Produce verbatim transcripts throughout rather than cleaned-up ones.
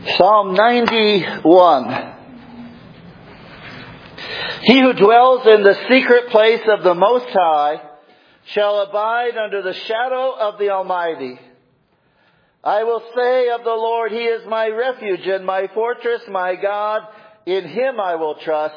Psalm ninety-one. He who dwells in the secret place of the Most High shall abide under the shadow of the Almighty. I will say of the Lord, He is my refuge and my fortress, my God. In Him I will trust.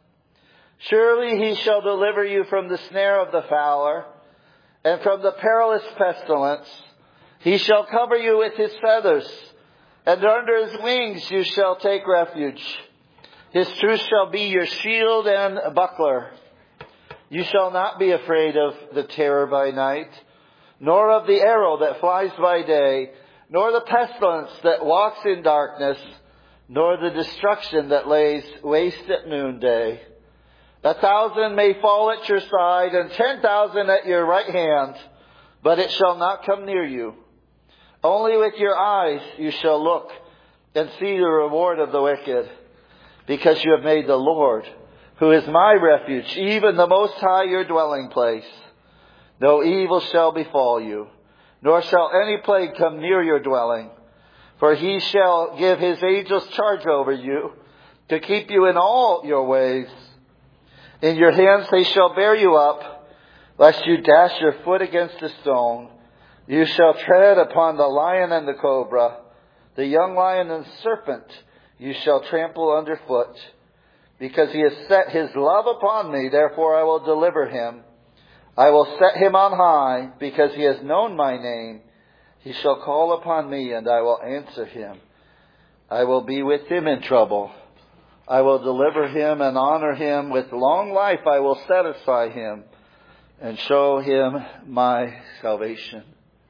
Surely He shall deliver you from the snare of the fowler and from the perilous pestilence. He shall cover you with His feathers, and under His wings you shall take refuge. His truth shall be your shield and buckler. You shall not be afraid of the terror by night, nor of the arrow that flies by day, nor the pestilence that walks in darkness, nor the destruction that lays waste at noonday. A thousand may fall at your side, and ten thousand at your right hand, but it shall not come near you. Only with your eyes you shall look and see the reward of the wicked, because you have made the Lord, who is my refuge, even the Most High, your dwelling place. No evil shall befall you, nor shall any plague come near your dwelling. For He shall give His angels charge over you, to keep you in all your ways. In your hands they shall bear you up, lest you dash your foot against a stone. You shall tread upon the lion and the cobra, the young lion and serpent you shall trample underfoot. Because He has set His love upon me, therefore I will deliver Him. I will set Him on high, because He has known my name. He shall call upon me, and I will answer him. I will be with him in trouble. I will deliver him and honor him. With long life I will satisfy him and show him my salvation.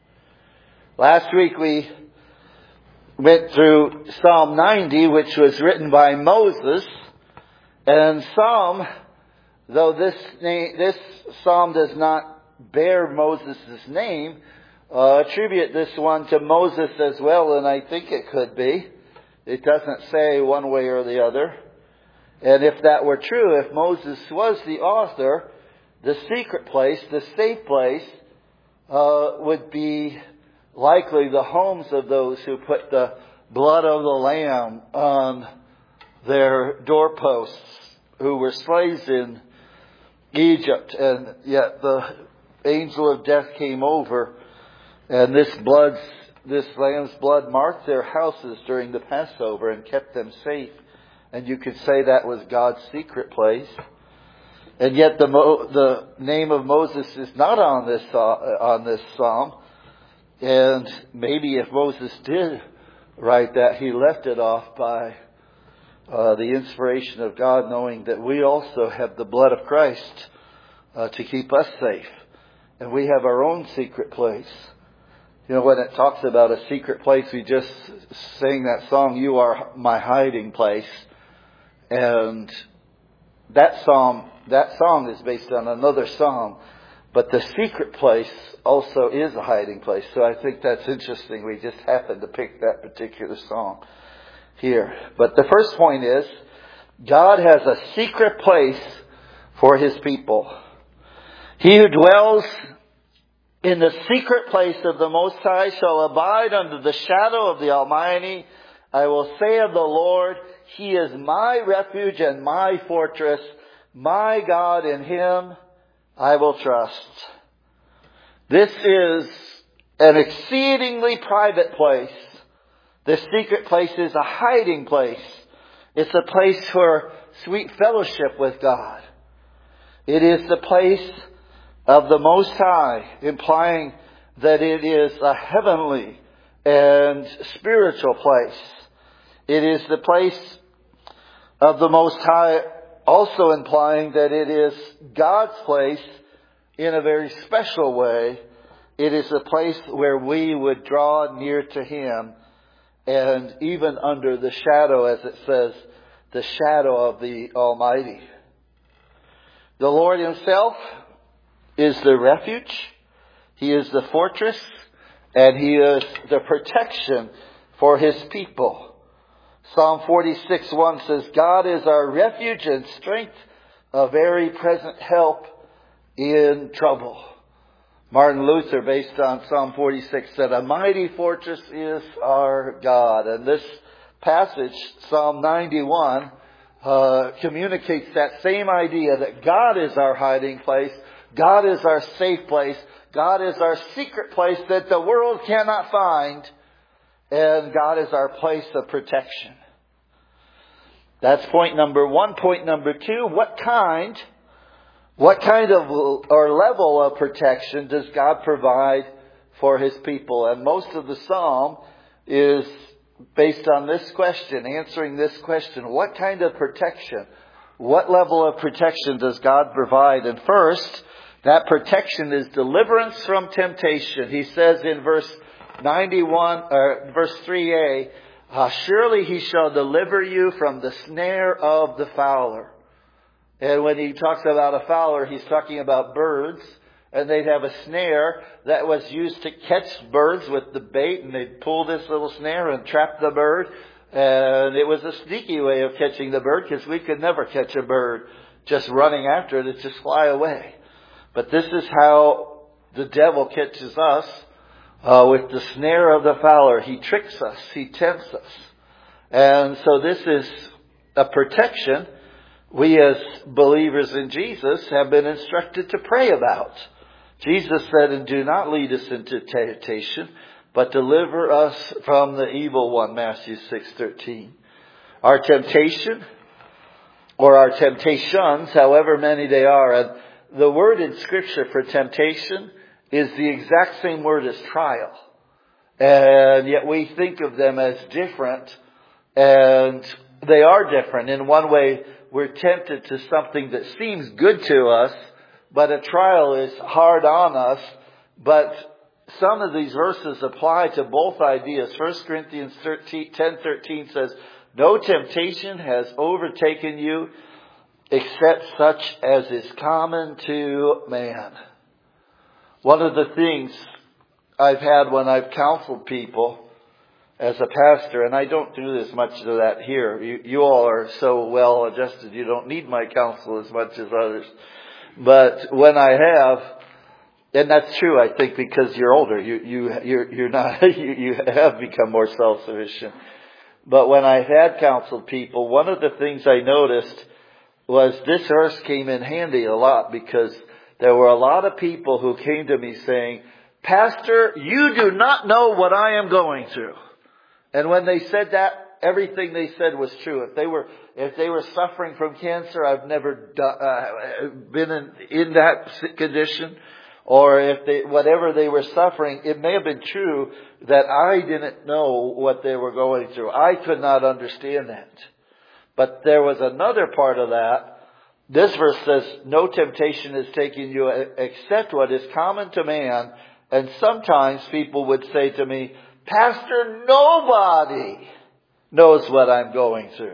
Last week we went through Psalm ninety, which was written by Moses. And Psalm, though this name, this Psalm does not bear Moses' name, uh, attribute this one to Moses as well, and I think it could be. It doesn't say one way or the other. And if that were true, if Moses was the author, the secret place, the safe place, uh, would be likely the homes of those who put the blood of the Lamb on their doorposts, who were slaves in Egypt, and yet the angel of death came over, and this blood, this lamb's blood marked their houses during the Passover and kept them safe. And you could say that was God's secret place. And yet the the name of Moses is not on this uh, on this psalm. And maybe if Moses did write that, he left it off by uh, the inspiration of God, knowing that we also have the blood of Christ uh, to keep us safe. And we have our own secret place. You know, when it talks about a secret place, we just sing that song, "You Are My Hiding Place." And that psalm, that song is based on another psalm. But the secret place also is a hiding place. So I think that's interesting. We just happened to pick that particular song here. But the first point is, God has a secret place for His people. He who dwells in the secret place of the Most High shall abide under the shadow of the Almighty. I will say of the Lord, He is my refuge and my fortress, my God. In Him I will trust. This is an exceedingly private place. The secret place is a hiding place. It's a place for sweet fellowship with God. It is the place of the Most High, implying that it is a heavenly and spiritual place. It is the place of the Most High, also implying that it is God's place in a very special way. It is a place where we would draw near to Him, and even under the shadow, as it says, the shadow of the Almighty. The Lord Himself is the refuge. He is the fortress, and He is the protection for His people. Psalm forty-six one says, God is our refuge and strength, a very present help in trouble. Martin Luther, based on Psalm forty-six, said, a mighty fortress is our God. And this passage, Psalm ninety-one, uh, communicates that same idea that God is our hiding place. God is our safe place. God is our secret place that the world cannot find. And God is our place of protection. That's point number one. Point number two, what kind, what kind of or level of protection does God provide for His people? And most of the psalm is based on this question, answering this question. What kind of protection? What level of protection does God provide? And first, that protection is deliverance from temptation. He says in verse ninety-one, or verse three a, uh, surely He shall deliver you from the snare of the fowler. And when he talks about a fowler, he's talking about birds. And they'd have a snare that was used to catch birds with the bait. And they'd pull this little snare and trap the bird. And it was a sneaky way of catching the bird, because we could never catch a bird just running after it. It'd just fly away. But this is how the devil catches us, uh, with the snare of the fowler. He tricks us. He tempts us. And so this is a protection we as believers in Jesus have been instructed to pray about. Jesus said, and do not lead us into temptation, but deliver us from the evil one, Matthew six thirteen. Our temptation, or our temptations, however many they are, and the word in Scripture for temptation is the exact same word as trial. And yet we think of them as different, and they are different. In one way, we're tempted to something that seems good to us, but a trial is hard on us. But some of these verses apply to both ideas. First Corinthians ten thirteen says, no temptation has overtaken you except such as is common to man. One of the things I've had when I've counseled people as a pastor, and I don't do this much of that here. You, you all are so well adjusted, you don't need my counsel as much as others. But when I have, and that's true, I think, because you're older, you you you're, you're not you, you have become more self-sufficient. But when I've had counseled people, one of the things I noticed was this verse came in handy a lot, because there were a lot of people who came to me saying, Pastor, you do not know what I am going through. And when they said that, everything they said was true. If they were, if they were suffering from cancer, I've never do, uh, been in, in that condition. Or if they, whatever they were suffering, it may have been true that I didn't know what they were going through. I could not understand that. But there was another part of that. This verse says, no temptation is taking you except what is common to man. And sometimes people would say to me, Pastor, nobody knows what I'm going through.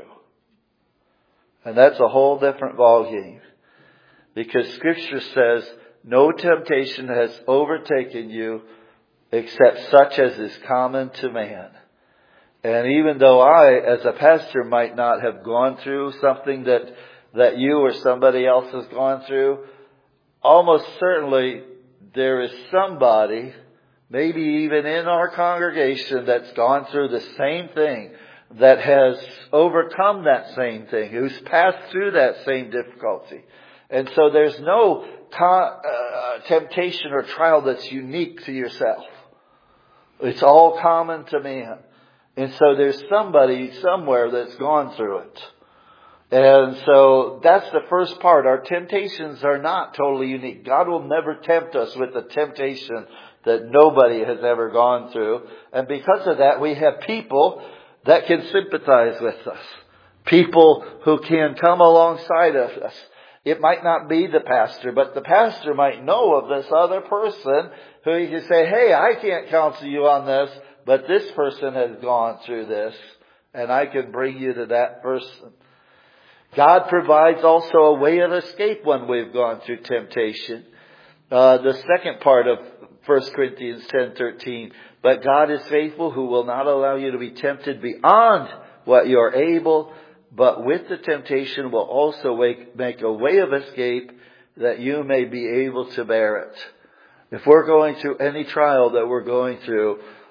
And that's a whole different ballgame. Because Scripture says, no temptation has overtaken you except such as is common to man. And even though I, as a pastor, might not have gone through something that, that you or somebody else has gone through, almost certainly there is somebody, maybe even in our congregation, that's gone through the same thing, that has overcome that same thing, who's passed through that same difficulty. And so there's no con- uh, temptation or trial that's unique to yourself. It's all common to man. And so there's somebody somewhere that's gone through it. And so that's the first part. Our temptations are not totally unique. God will never tempt us with a temptation that nobody has ever gone through. And because of that, we have people that can sympathize with us. People who can come alongside of us. It might not be the pastor, but the pastor might know of this other person who he can say, hey, I can't counsel you on this, but this person has gone through this, and I can bring you to that person. God provides also a way of escape when we've gone through temptation. Uh, the second part of First Corinthians ten thirteen, but God is faithful, who will not allow you to be tempted beyond what you are able, but with the temptation will also make a way of escape that you may be able to bear it. If we're going through any trial that we're going through,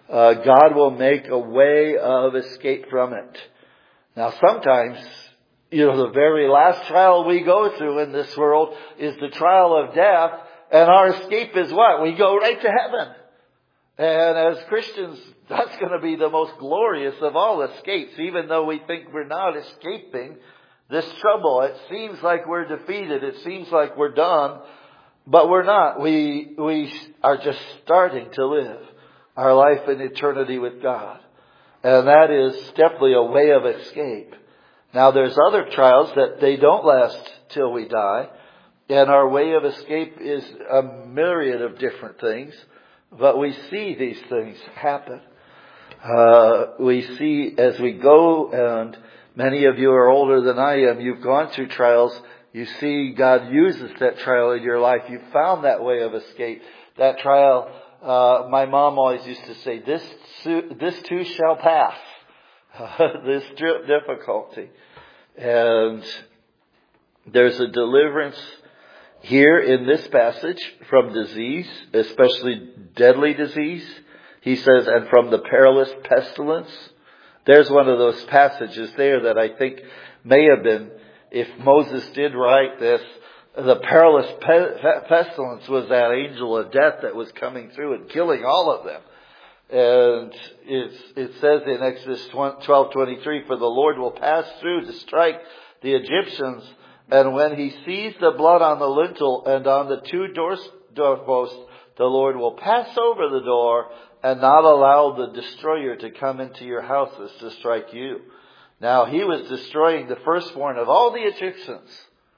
uh, God will make a way of escape from it. Now sometimes, you know, the very last trial we go through in this world is the trial of death, and our escape is what? We go right to heaven. And as Christians, that's going to be the most glorious of all escapes, even though we think we're not escaping this trouble. It seems like we're defeated. It seems like we're done, but we're not. We, we are just starting to live our life in eternity with God. And that is definitely a way of escape. Now there's other trials that they don't last till we die. And our way of escape is a myriad of different things. But we see these things happen. Uh, we see as we go, and many of you are older than I am, you've gone through trials. You see God uses that trial in your life. You found that way of escape. That trial, uh, my mom always used to say, this, this too shall pass. This difficulty. And there's a deliverance here in this passage from disease, especially deadly disease. He says, and from the perilous pestilence. There's one of those passages there that I think may have been, if Moses did write this, the perilous pe- pestilence was that angel of death that was coming through and killing all of them. And it's, it says in Exodus twelve twenty-three, for the Lord will pass through to strike the Egyptians, and when he sees the blood on the lintel and on the two doorposts, the Lord will pass over the door and not allow the destroyer to come into your houses to strike you. Now he was destroying the firstborn of all the Egyptians,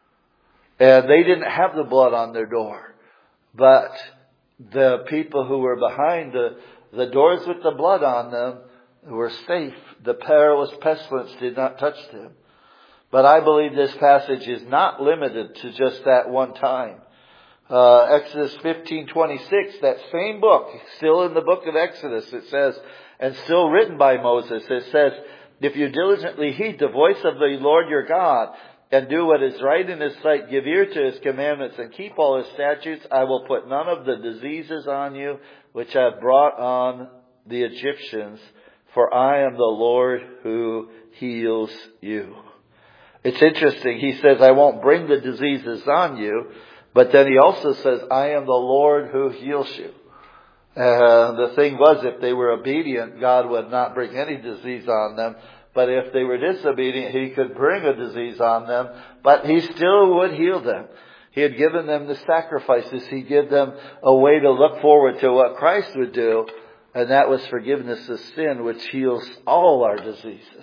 and they didn't have the blood on their door. But the people who were behind the, the doors with the blood on them were safe. The perilous pestilence did not touch them. But I believe this passage is not limited to just that one time. Uh, Exodus fifteen twenty-six, that same book, still in the book of Exodus, it says, and still written by Moses, it says, if you diligently heed the voice of the Lord your God, and do what is right in his sight, give ear to his commandments, and keep all his statutes, I will put none of the diseases on you, which I have brought on the Egyptians, for I am the Lord who heals you. It's interesting. He says, I won't bring the diseases on you. But then he also says, I am the Lord who heals you. And the thing was, if they were obedient, God would not bring any disease on them. But if they were disobedient, he could bring a disease on them. But he still would heal them. He had given them the sacrifices. He gave them a way to look forward to what Christ would do. And that was forgiveness of sin, which heals all our diseases.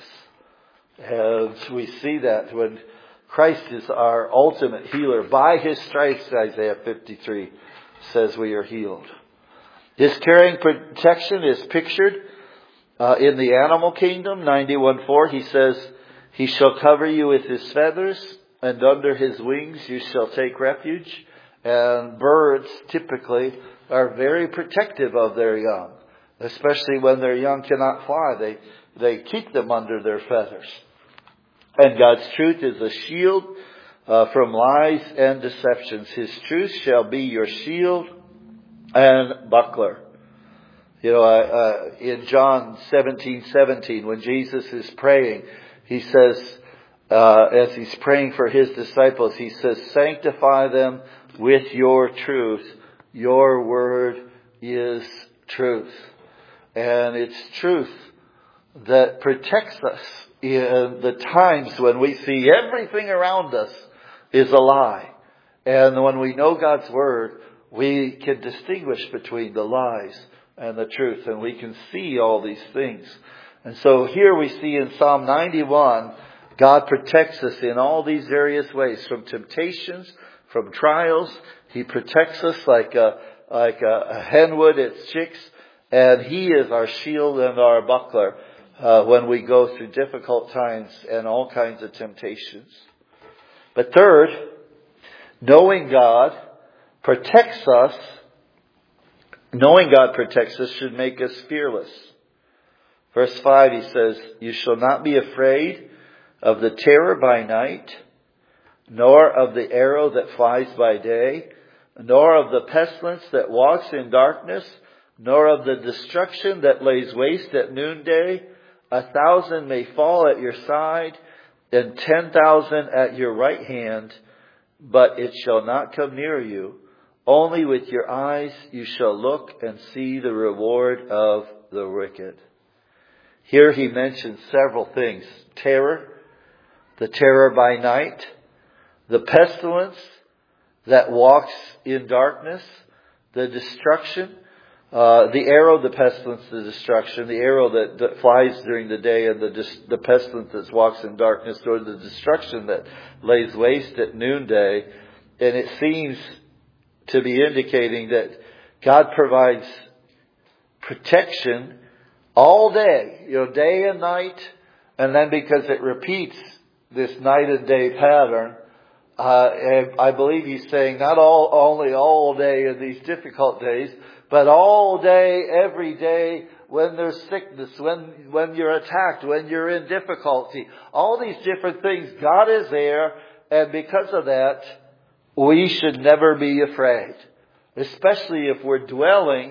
And we see that when Christ is our ultimate healer. By his stripes, Isaiah fifty-three says we are healed. His caring protection is pictured uh, in the animal kingdom. ninety-one four, he says, he shall cover you with his feathers, and under his wings you shall take refuge. And birds typically are very protective of their young, especially when their young cannot fly. They, they keep them under their feathers. And God's truth is a shield uh, from lies and deceptions. His truth shall be your shield and buckler. You know, uh, uh, in John seventeen seventeen, when Jesus is praying, he says, uh, as he's praying for his disciples, he says, sanctify them with your truth. Your word is truth. And it's truth that protects us in the times when we see everything around us is a lie. And when we know God's word, we can distinguish between the lies and the truth. And we can see all these things. And so here we see in Psalm ninety-one, God protects us in all these various ways. From temptations, from trials. He protects us like a, like a, a hen would its chicks. And he is our shield and our buckler Uh, when we go through difficult times and all kinds of temptations. But third, knowing God protects us, knowing God protects us should make us fearless. Verse five, he says, you shall not be afraid of the terror by night, nor of the arrow that flies by day, nor of the pestilence that walks in darkness, nor of the destruction that lays waste at noonday. A thousand may fall at your side, and ten thousand at your right hand, but it shall not come near you. Only with your eyes you shall look and see the reward of the wicked. Here he mentions several things. Terror, the terror by night, the pestilence that walks in darkness, the destruction, uh, the arrow, the pestilence, the destruction, the arrow that, that flies during the day, and the dis- the pestilence that walks in darkness, or the destruction that lays waste at noonday. And it seems to be indicating that God provides protection all day, you know, day and night, and then because it repeats this night and day pattern, uh, and I believe he's saying not all only all day in these difficult days, but all day, every day, when there's sickness, when when you're attacked, when you're in difficulty, all these different things, God is there, and because of that, we should never be afraid, especially if we're dwelling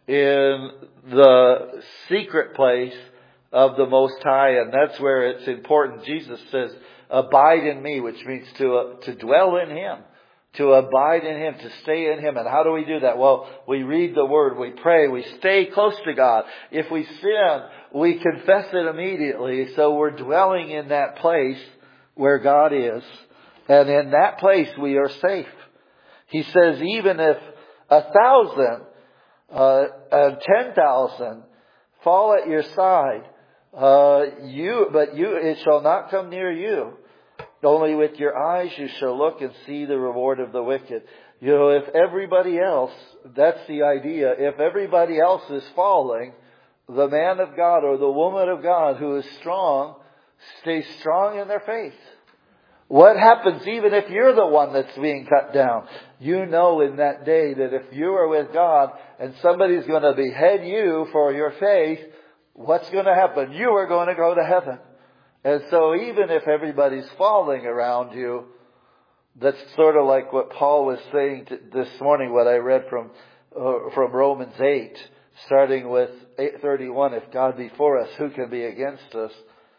in the secret place of the Most High, and that's where it's important. Jesus says, abide in me, which means to uh, to dwell in Him, to abide in Him, to stay in Him. And how do we do that? Well, we read the Word, we pray, we stay close to God. If we sin, we confess it immediately, so we're dwelling in that place where God is. And in that place we are safe. He says, even if a thousand uh, and ten thousand fall at your side, uh, you, but you, it shall not come near you. Only with your eyes you shall look and see the reward of the wicked. You know, if everybody else, that's the idea, if everybody else is falling, the man of God or the woman of God who is strong stays strong in their faith. What happens even if you're the one that's being cut down? You know in that day that if you are with God and somebody's going to behead you for your faith, what's going to happen? You are going to go to heaven. And so even if everybody's falling around you, that's sort of like what Paul was saying to this morning, what I read from uh, from Romans eight, starting with eight thirty-one. If God be for us, who can be against us?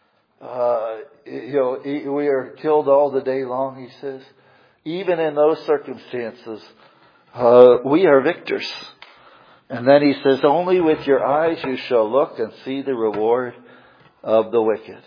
Uh, you know, we are killed all the day long, he says. Even in those circumstances, uh, we are victors. And then he says, only with your eyes you shall look and see the reward of the wicked.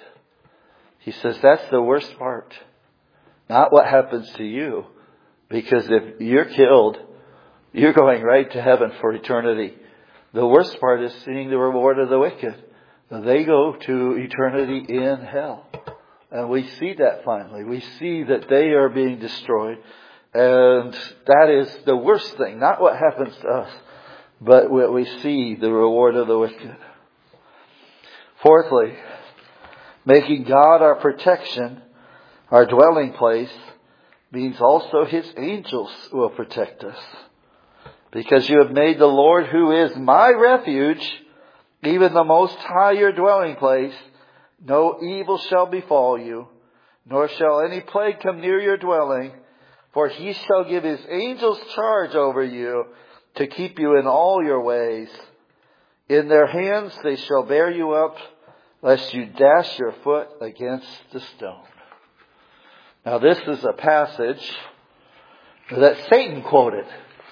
He says that's the worst part. Not what happens to you. Because if you're killed, you're going right to heaven for eternity. The worst part is seeing the reward of the wicked. They go to eternity in hell. And we see that finally. We see that they are being destroyed. And that is the worst thing. Not what happens to us, but what we see, the reward of the wicked. Fourthly, making God our protection, our dwelling place, means also His angels will protect us. Because you have made the Lord, who is my refuge, even the Most High your dwelling place, no evil shall befall you, nor shall any plague come near your dwelling, for He shall give His angels charge over you to keep you in all your ways. In their hands they shall bear you up, lest you dash your foot against the stone. Now this is a passage that Satan quoted.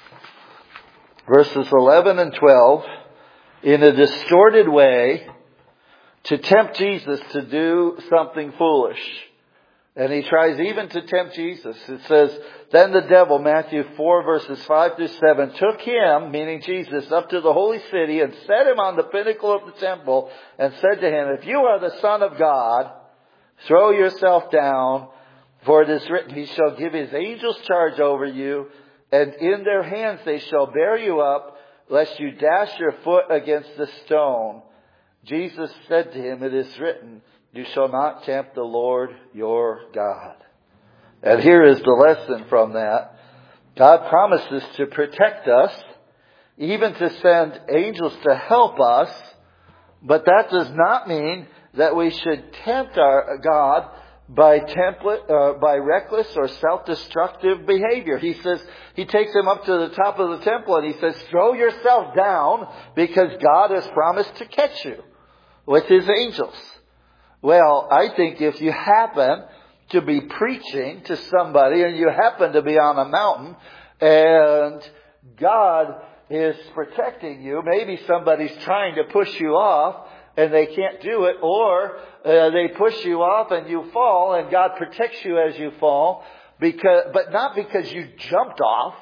Verses eleven and twelve. In a distorted way, to tempt Jesus to do something foolish. And he tries even to tempt Jesus. It says, then the devil, Matthew four verses five through seven, took him, meaning Jesus, up to the holy city and set him on the pinnacle of the temple and said to him, if you are the Son of God, throw yourself down, for it is written, He shall give His angels charge over you, and in their hands they shall bear you up, lest you dash your foot against the stone. Jesus said to him, it is written, you shall not tempt the Lord your God. And here is the lesson from that. God promises to protect us, even to send angels to help us, but that does not mean that we should tempt our God by template, uh, by reckless or self-destructive behavior. He says, he takes him up to the top of the temple and he says, throw yourself down because God has promised to catch you with His angels. Well, I think if you happen to be preaching to somebody and you happen to be on a mountain and God is protecting you, maybe somebody's trying to push you off and they can't do it, or uh, they push you off and you fall and God protects you as you fall, because, but not because you jumped off.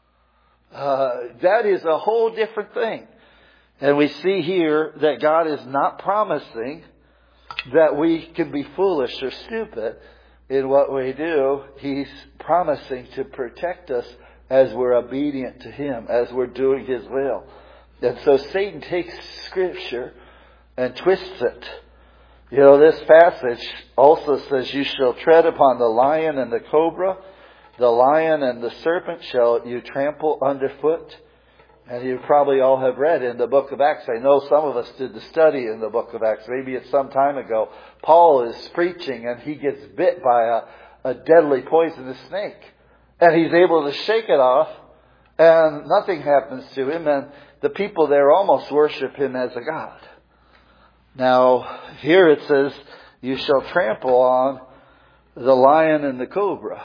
Uh, that is a whole different thing. And we see here that God is not promising that we can be foolish or stupid in what we do. He's promising to protect us as we're obedient to Him, as we're doing His will. And so Satan takes Scripture and twists it. You know, this passage also says, you shall tread upon the lion and the cobra. The lion and the serpent shall you trample underfoot. And you probably all have read in the book of Acts. I know some of us did the study in the book of Acts. Maybe it's some time ago. Paul is preaching and he gets bit by a, a deadly poisonous snake. And he's able to shake it off and nothing happens to him. And the people there almost worship him as a god. Now, here it says, you shall trample on the lion and the cobra.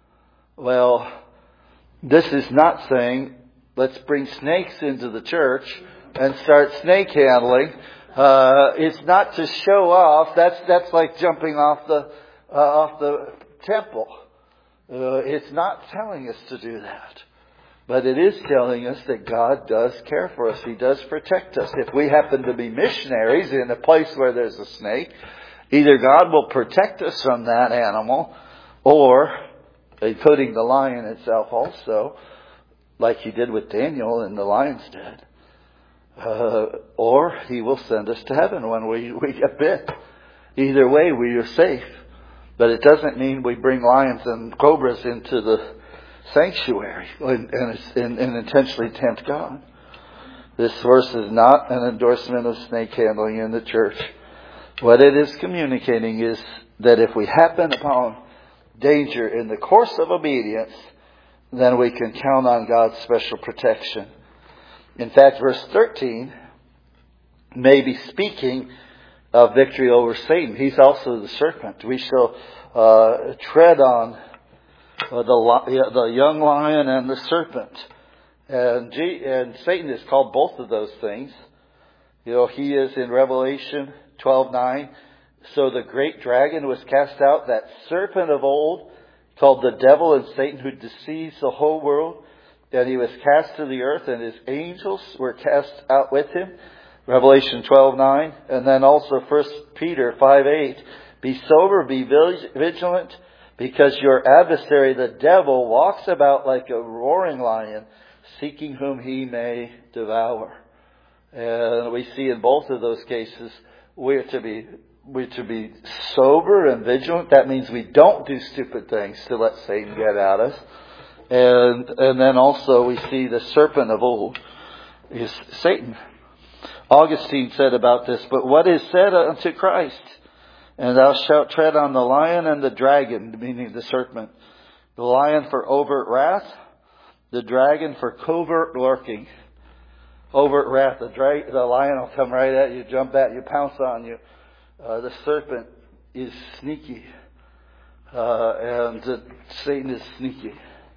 Well, this is not saying, let's bring snakes into the church and start snake handling. Uh, it's not to show off. That's that's like jumping off the uh, off the temple. Uh, it's not telling us to do that. But it is telling us that God does care for us. He does protect us. If we happen to be missionaries in a place where there's a snake, either God will protect us from that animal, or, including the lion itself also, like He did with Daniel in the lion's den, uh, or He will send us to heaven when we, we get bit. Either way, we are safe. But it doesn't mean we bring lions and cobras into the sanctuary and, and, and intentionally tempt God. This verse is not an endorsement of snake handling in the church. What it is communicating is that if we happen upon danger in the course of obedience, then we can count on God's special protection. In fact, verse thirteen may be speaking of victory over Satan. He's also the serpent. We shall uh, tread on uh, the, the young lion and the serpent. And, G, and Satan is called both of those things. You know, he is in Revelation twelve nine. So the great dragon was cast out, that serpent of old, called the devil and Satan, who deceives the whole world. And he was cast to the earth, and his angels were cast out with him. Revelation twelve nine. And then also First Peter five eight. Be sober, be vigilant, because your adversary, the devil, walks about like a roaring lion, seeking whom he may devour. And we see in both of those cases, we're to be we're to be sober and vigilant. That means we don't do stupid things to let Satan get at us. And and then also we see the serpent of old is Satan. Augustine said about this, but what is said unto Christ? And thou shalt tread on the lion and the dragon, meaning the serpent. The lion for overt wrath, the dragon for covert lurking. Overt wrath, the, dra- the lion will come right at you, jump at you, pounce on you. Uh, the serpent is sneaky. Uh, and uh, Satan is sneaky.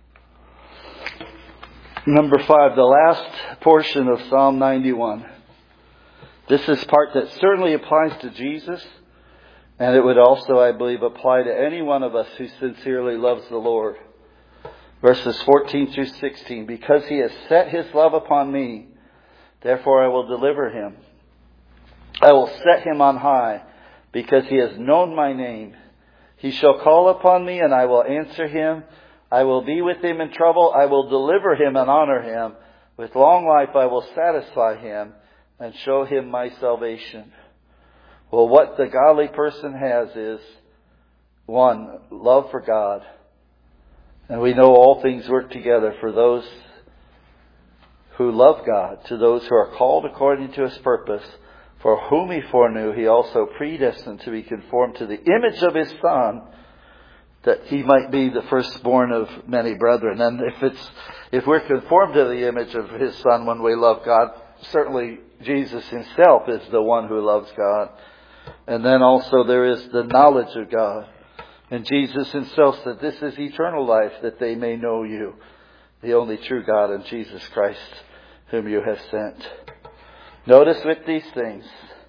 Number five, the last portion of Psalm ninety-one. This is part that certainly applies to Jesus. And it would also, I believe, apply to any one of us who sincerely loves the Lord. Verses fourteen through sixteen. Because He has set His love upon me, therefore I will deliver him. I will set him on high, because he has known my name. He shall call upon me, and I will answer him. I will be with him in trouble. I will deliver him and honor him. With long life I will satisfy him and show him my salvation. Well, what the godly person has is, one, love for God. And we know all things work together for those who love God, to those who are called according to His purpose. For whom he foreknew, he also predestined to be conformed to the image of his Son, that he might be the firstborn of many brethren. And if it's if we're conformed to the image of his Son when we love God, certainly Jesus himself is the one who loves God. And then also there is the knowledge of God. And Jesus himself said, this is eternal life, that they may know you, the only true God, and Jesus Christ, whom you have sent. Notice with these things,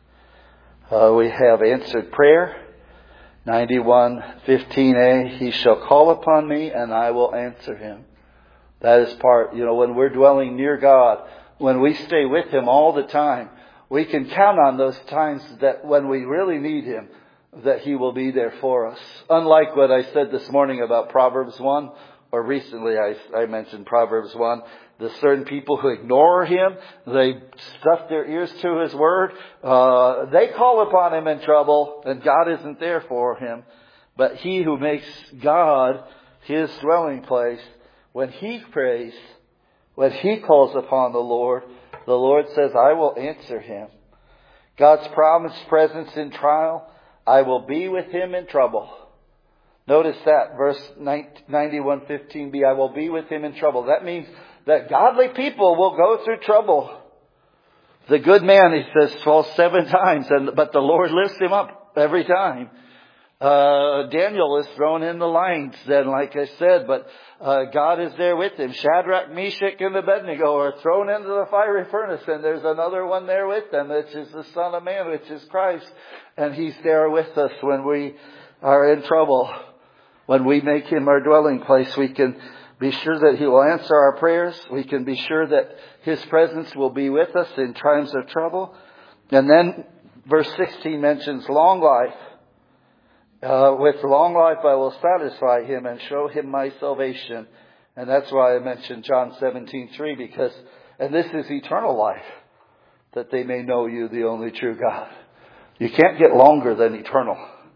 uh, we have answered prayer. ninety-one fifteen a, he shall call upon me and I will answer him. That is part, you know, when we're dwelling near God, when we stay with him all the time, we can count on those times that when we really need him, that he will be there for us. Unlike what I said this morning about Proverbs one, or recently I, I mentioned Proverbs one, the certain people who ignore him, they stuff their ears to his word, uh, they call upon him in trouble, and God isn't there for him. But he who makes God his dwelling place, when he prays, when he calls upon the Lord, the Lord says, I will answer him. God's promised presence in trial, I will be with him in trouble. Notice that, verse ninety-one fifteen b, I will be with him in trouble. That means that godly people will go through trouble. The good man, he says, falls seven times, and but the Lord lifts him up every time. Uh, Daniel is thrown in the lion's den, like I said, but uh, God is there with him. Shadrach, Meshach, and Abednego are thrown into the fiery furnace, and there's another one there with them, which is the Son of Man, which is Christ. And he's there with us when we are in trouble. When we make him our dwelling place, we can be sure that he will answer our prayers. We can be sure that his presence will be with us in times of trouble. And then verse sixteen mentions long life. Uh, with long life I will satisfy him and show him my salvation. And that's why I mentioned John seventeen three, because, and this is eternal life, that they may know you, the only true God. You can't get longer than eternal.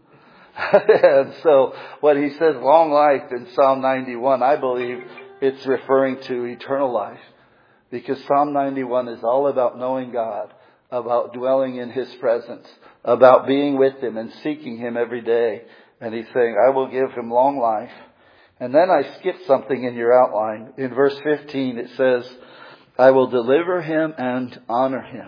And so when he says long life in Psalm ninety-one, I believe it's referring to eternal life. Because Psalm ninety-one is all about knowing God, about dwelling in his presence, about being with him and seeking him every day. And he's saying, I will give him long life. And then I skipped something in your outline. In verse fifteen it says, I will deliver him and honor him.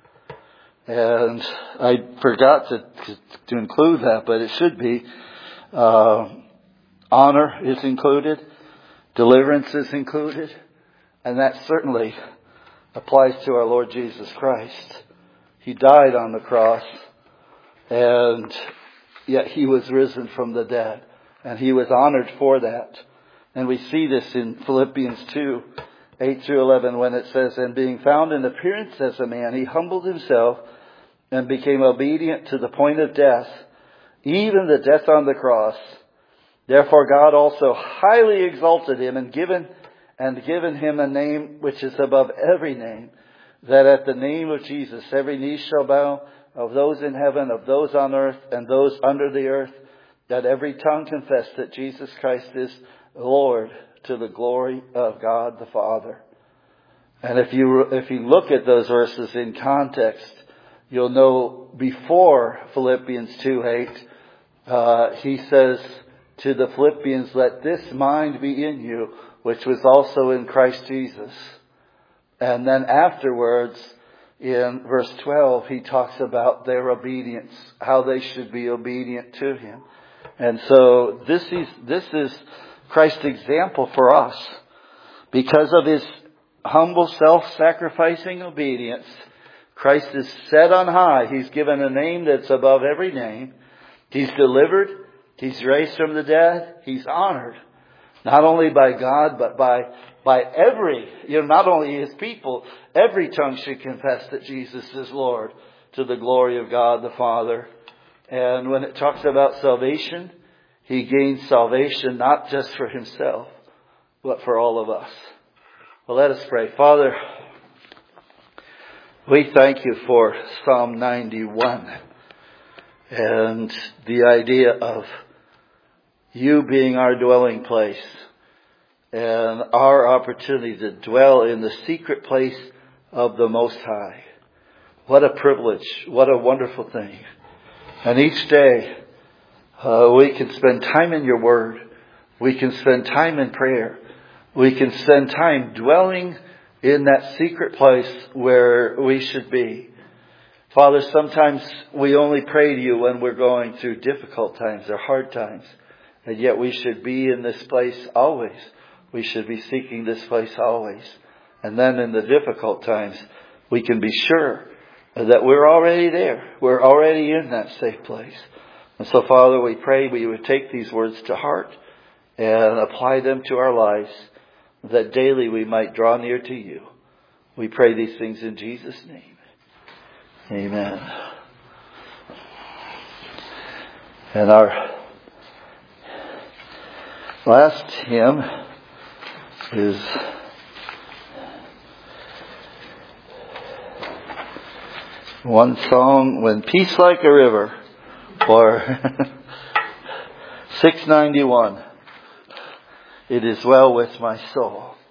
And I forgot to, to include that, but it should be. Uh, honor is included. Deliverance is included. And that certainly applies to our Lord Jesus Christ. He died on the cross, and yet he was risen from the dead. And he was honored for that. And we see this in Philippians two, eight through eleven, when it says, and being found in appearance as a man, he humbled himself and became obedient to the point of death, even the death on the cross. Therefore God also highly exalted him and given and given him a name which is above every name, that at the name of Jesus every knee shall bow, of those in heaven, of those on earth, and those under the earth, that every tongue confess that Jesus Christ is Lord, to the glory of God the Father. And if you if you look at those verses in context, you'll know before Philippians two eight, uh, he says to the Philippians, let this mind be in you, which was also in Christ Jesus. And then afterwards, in verse twelve, he talks about their obedience, how they should be obedient to him. And so this is, this is Christ's example for us. Because of his humble, self-sacrificing obedience, Christ is set on high. He's given a name that's above every name. He's delivered. He's raised from the dead. He's honored. Not only by God, but by, by every, you know, not only his people, every tongue should confess that Jesus is Lord, to the glory of God the Father. And when it talks about salvation, he gains salvation not just for himself, but for all of us. Well, let us pray. Father, we thank you for Psalm ninety-one and the idea of you being our dwelling place and our opportunity to dwell in the secret place of the Most High. What a privilege. What a wonderful thing. And each day, uh, we can spend time in your word. We can spend time in prayer. We can spend time dwelling in that secret place where we should be. Father, sometimes we only pray to you when we're going through difficult times or hard times. And yet we should be in this place always. We should be seeking this place always. And then in the difficult times, we can be sure that we're already there. We're already in that safe place. And so, Father, we pray we would take these words to heart and apply them to our lives, that daily we might draw near to you. We pray these things in Jesus' name. Amen. And our last hymn is one song, When Peace Like a River, or six ninety-one, It Is Well With My Soul.